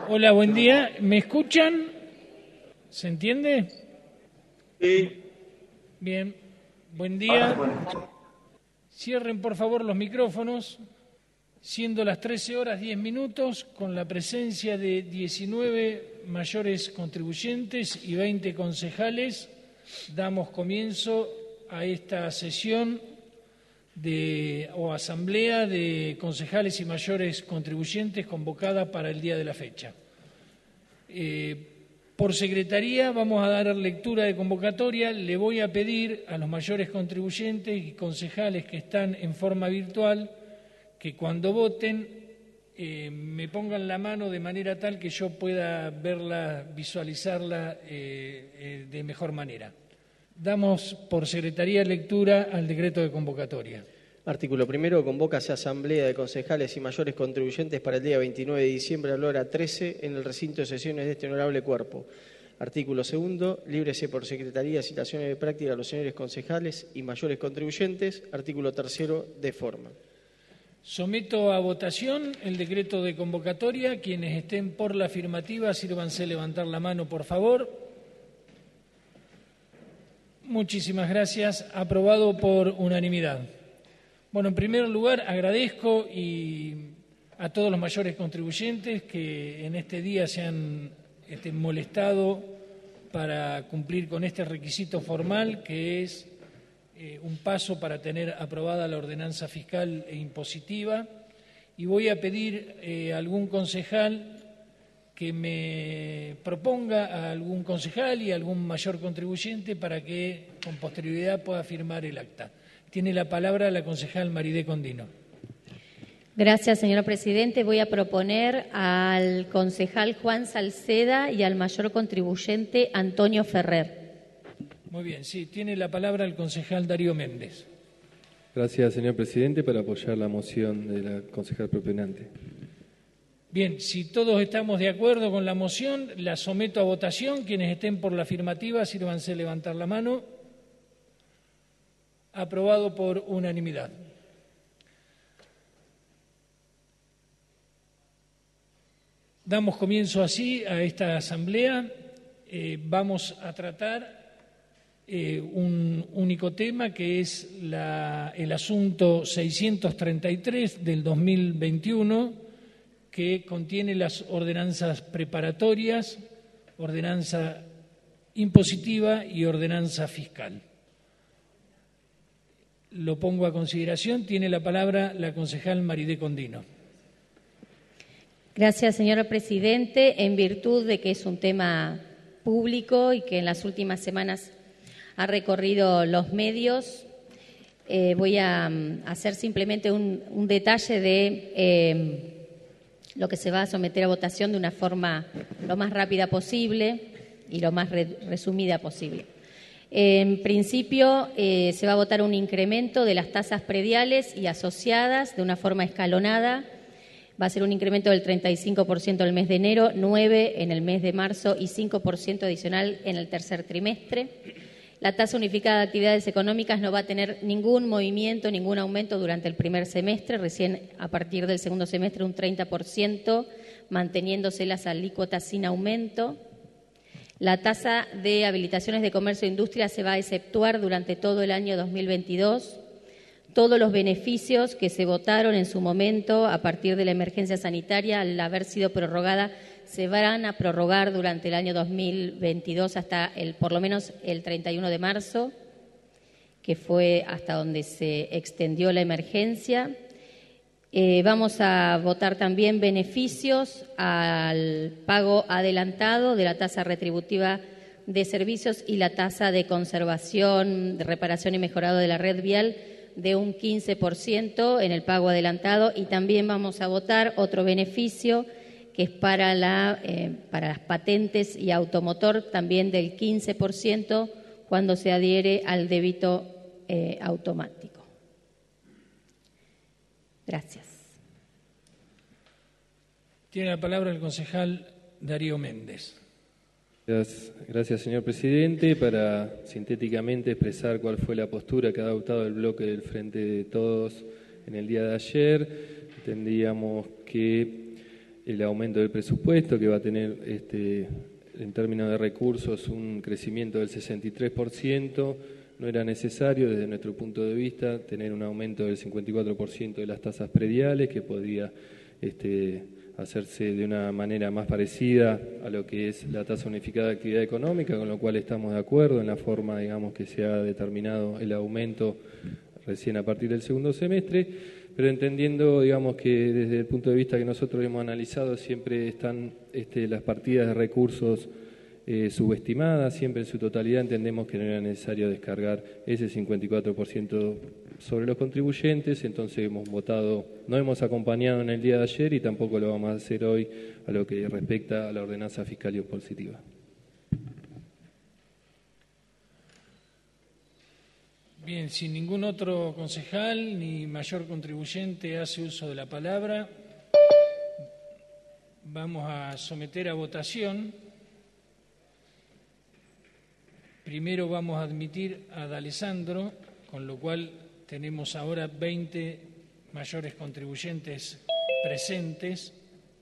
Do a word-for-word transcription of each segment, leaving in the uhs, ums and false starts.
Hola, buen día. ¿Me escuchan? ¿Se entiende? Sí. Bien. Buen día. Cierren, por favor, los micrófonos. Siendo las trece horas diez minutos, con la presencia de diecinueve mayores contribuyentes y veinte concejales, damos comienzo a esta sesión de, o asamblea de concejales y mayores contribuyentes convocada para el día de la fecha. Eh, por secretaría vamos a dar lectura de convocatoria. Le voy a pedir a los mayores contribuyentes y concejales que están en forma virtual que cuando voten eh, me pongan la mano de manera tal que yo pueda verla, visualizarla eh, eh, de mejor manera. Damos por secretaría lectura al decreto de convocatoria. Artículo primero. Convócase asamblea de concejales y mayores contribuyentes para el día veintinueve de diciembre a la hora trece en el recinto de sesiones de este honorable cuerpo. Artículo segundo. Líbrese por secretaría citaciones de práctica a los señores concejales y mayores contribuyentes. Artículo tercero. De forma. Someto a votación el decreto de convocatoria. Quienes estén por la afirmativa, sírvanse levantar la mano, por favor. Muchísimas gracias. Aprobado por unanimidad. Bueno, en primer lugar, agradezco y a todos los mayores contribuyentes que en este día se han este, molestado para cumplir con este requisito formal, que es eh, un paso para tener aprobada la ordenanza fiscal e impositiva. Y voy a pedir eh, a algún concejal que me proponga a algún concejal y a algún mayor contribuyente para que con posterioridad pueda firmar el acta. Tiene la palabra la concejal Maridé Condino. Gracias, señor presidente. Voy a proponer al concejal Juan Salceda y al mayor contribuyente Antonio Ferrer. Muy bien, sí. Tiene la palabra el concejal Darío Méndez. Gracias, señor presidente, para apoyar la moción de la concejal proponente. Bien, si todos estamos de acuerdo con la moción, la someto a votación. Quienes estén por la afirmativa, sírvanse levantar la mano. Aprobado por unanimidad. Damos comienzo así a esta asamblea. Eh, vamos a tratar eh, un único tema que es la, el asunto seiscientos treinta y tres del dos mil veintiuno, que contiene las ordenanzas preparatorias, ordenanza impositiva y ordenanza fiscal. Lo pongo a consideración. Tiene la palabra la concejal Maridé Condino. Gracias, señor presidente. En virtud de que es un tema público y que en las últimas semanas ha recorrido los medios, eh, voy a um, hacer simplemente un, un detalle de eh, lo que se va a someter a votación de una forma lo más rápida posible y lo más re- resumida posible. En principio, eh, se va a votar un incremento de las tasas prediales y asociadas de una forma escalonada. Va a ser un incremento del treinta y cinco por ciento en el mes de enero, nueve por ciento en el mes de marzo y cinco por ciento adicional en el tercer trimestre. La tasa unificada de actividades económicas no va a tener ningún movimiento, ningún aumento durante el primer semestre. Recién a partir del segundo semestre un treinta por ciento, manteniéndose las alícuotas sin aumento. La tasa de habilitaciones de comercio e industria se va a exceptuar durante todo el año dos mil veintidós. Todos los beneficios que se votaron en su momento a partir de la emergencia sanitaria, al haber sido prorrogada, se van a prorrogar durante el año dos mil veintidós hasta el, por lo menos el treinta y uno de marzo, que fue hasta donde se extendió la emergencia. Eh, vamos a votar también beneficios al pago adelantado de la tasa retributiva de servicios y la tasa de conservación, de reparación y mejorado de la red vial de un quince por ciento en el pago adelantado, y también vamos a votar otro beneficio que es para, la, eh, para las patentes y automotor, también del quince por ciento cuando se adhiere al débito eh, automático. Gracias. Tiene la palabra el concejal Darío Méndez. Gracias, gracias, señor presidente. Para sintéticamente expresar cuál fue la postura que ha adoptado el bloque del Frente de Todos en el día de ayer, entendíamos que el aumento del presupuesto, que va a tener este, en términos de recursos un crecimiento del sesenta y tres por ciento. No era necesario, desde nuestro punto de vista, tener un aumento del cincuenta y cuatro por ciento de las tasas prediales, que podría este, hacerse de una manera más parecida a lo que es la tasa unificada de actividad económica, con lo cual estamos de acuerdo en la forma, digamos, que se ha determinado el aumento recién a partir del segundo semestre, pero entendiendo, digamos, que desde el punto de vista que nosotros hemos analizado siempre están este, las partidas de recursos Eh, subestimada, siempre en su totalidad entendemos que no era necesario descargar ese cincuenta y cuatro por ciento sobre los contribuyentes, entonces hemos votado, no hemos acompañado en el día de ayer y tampoco lo vamos a hacer hoy a lo que respecta a la ordenanza fiscal y impositiva. Bien, si ningún otro concejal ni mayor contribuyente hace uso de la palabra, vamos a someter a votación. Primero vamos a admitir a D'Alessandro, con lo cual tenemos ahora veinte mayores contribuyentes presentes.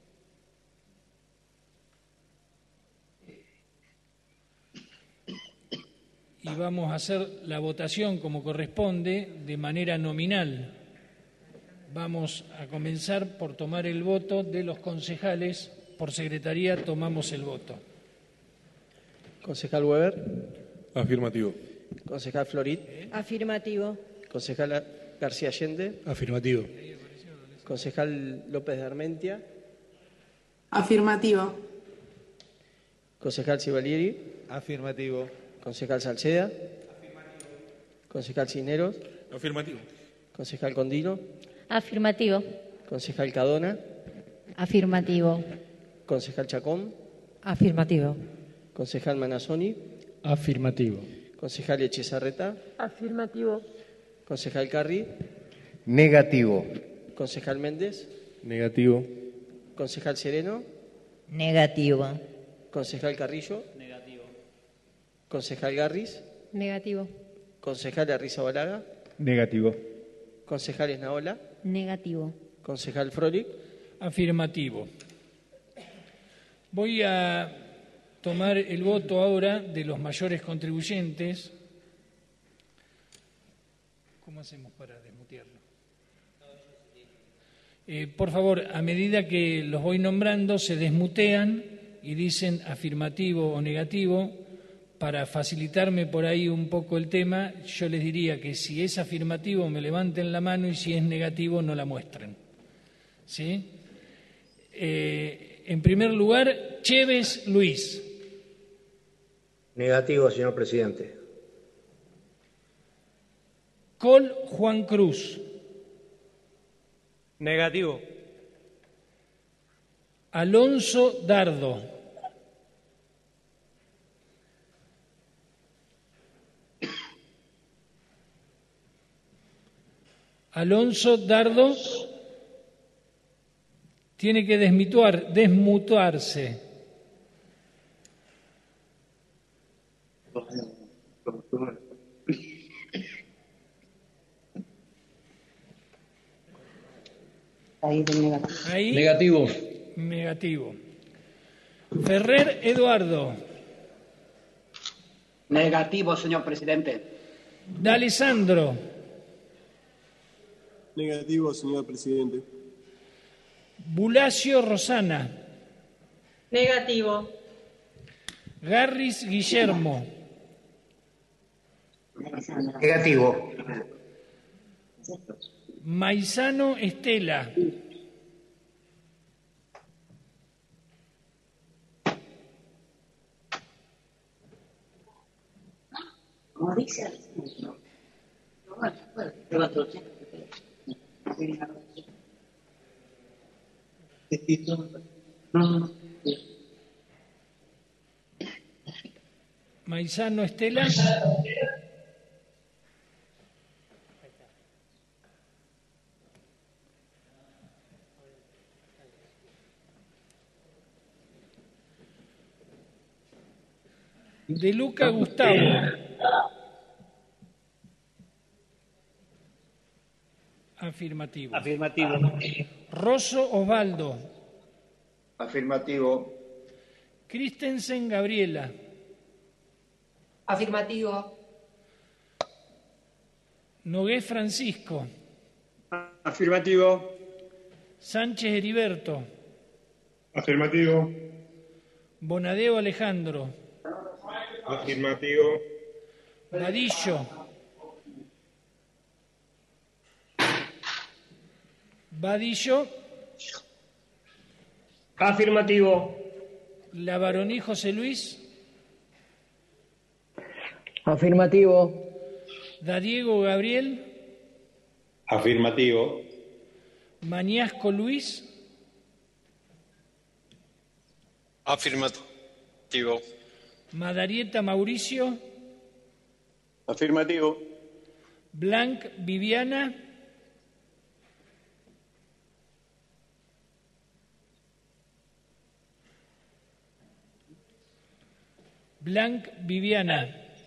Y vamos a hacer la votación como corresponde de manera nominal. Vamos a comenzar por tomar el voto de los concejales. Por secretaría tomamos el voto. Concejal Weber. Afirmativo. Concejal Florit. Afirmativo. Concejal García Allende. Afirmativo. Concejal López de Armentia. Afirmativo. Concejal Cibalieri. Afirmativo. Concejal Salceda. Afirmativo. Concejal Cisneros. Afirmativo. Concejal Condino. Afirmativo. Concejal Cadona. Afirmativo. Concejal Chacón. Afirmativo. Concejal Manassoni. Afirmativo. Concejal Echezarreta. Afirmativo. Concejal Carri. Negativo. Concejal Méndez. Negativo. Concejal Sereno. Negativo. Concejal Carrillo. Negativo. Concejal Garris. Negativo. Concejal Arrizabalaga. Negativo. Concejal Esnaola. Negativo. Concejal Frolic. Afirmativo. Voy a tomar el voto ahora de los mayores contribuyentes. ¿Cómo hacemos para desmutearlo? Eh, por favor, a medida que los voy nombrando, se desmutean y dicen afirmativo o negativo. Para facilitarme por ahí un poco el tema, yo les diría que si es afirmativo me levanten la mano y si es negativo no la muestren. ¿Sí? Eh, en primer lugar, Chévez Luis. Negativo, señor presidente. Col Juan Cruz. Negativo. Alonso Dardo. Alonso Dardo tiene que desmutuar, desmutuarse. Ahí del negativo. Ahí, Negativo. negativo. Ferrer Eduardo. Negativo, señor presidente. D'Alessandro. Negativo, señor presidente. Bulacio Rosana. Negativo. Garris Guillermo. Negativo. Maizano Estela. Como dice. Maizano Estela. De Luca Gustavo. Afirmativo. Afirmativo. Rosso Osvaldo. Afirmativo. Christensen Gabriela. Afirmativo. Nogués Francisco. Afirmativo. Sánchez Heriberto. Afirmativo. Bonadeo Alejandro. Afirmativo. Vadillo. Vadillo. Afirmativo. Lavaroní José Luis. Afirmativo. Dadiego Gabriel. Afirmativo. Mañasco Luis. Afirmativo. Madarieta Mauricio. Afirmativo. Blanc Viviana. Blanc Viviana.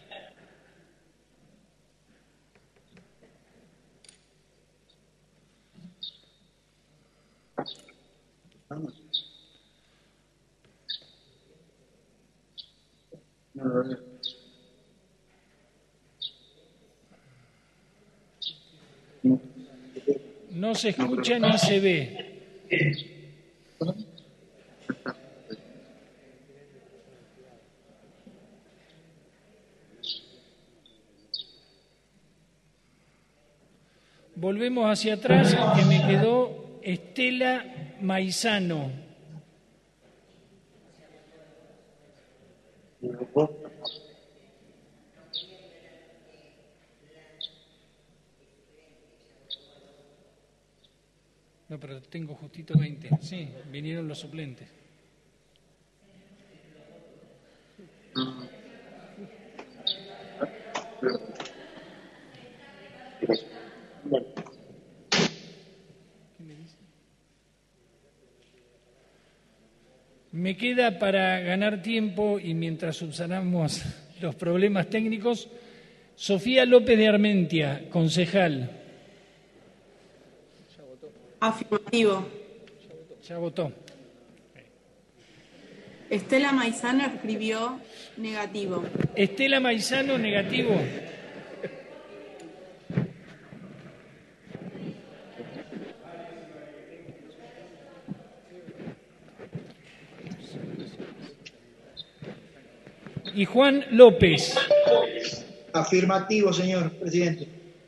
No se escucha ni se ve. Volvemos hacia atrás, que me quedó Estela Maizano. No, pero tengo justito veinte. Sí, vinieron los suplentes. Me queda, para ganar tiempo y mientras subsanamos los problemas técnicos, Sofía López de Armentia, concejal. Afirmativo. Ya votó. Estela Maizano escribió negativo. Estela Maizano, negativo. Y Juan López. Afirmativo, señor presidente.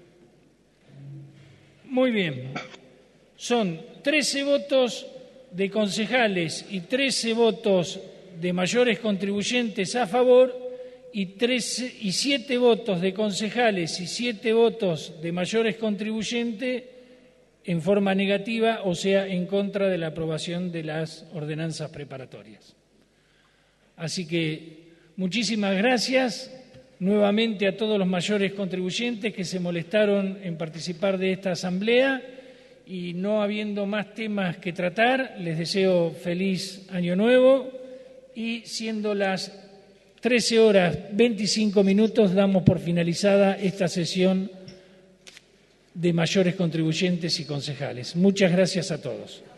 Muy bien. Son trece votos de concejales y trece votos de mayores contribuyentes a favor y, trece, y siete votos de concejales y siete votos de mayores contribuyentes en forma negativa, o sea, en contra de la aprobación de las ordenanzas preparatorias. Así que muchísimas gracias nuevamente a todos los mayores contribuyentes que se molestaron en participar de esta asamblea, y no habiendo más temas que tratar, les deseo feliz año nuevo, y siendo las trece horas veinticinco minutos damos por finalizada esta sesión de mayores contribuyentes y concejales. Muchas gracias a todos.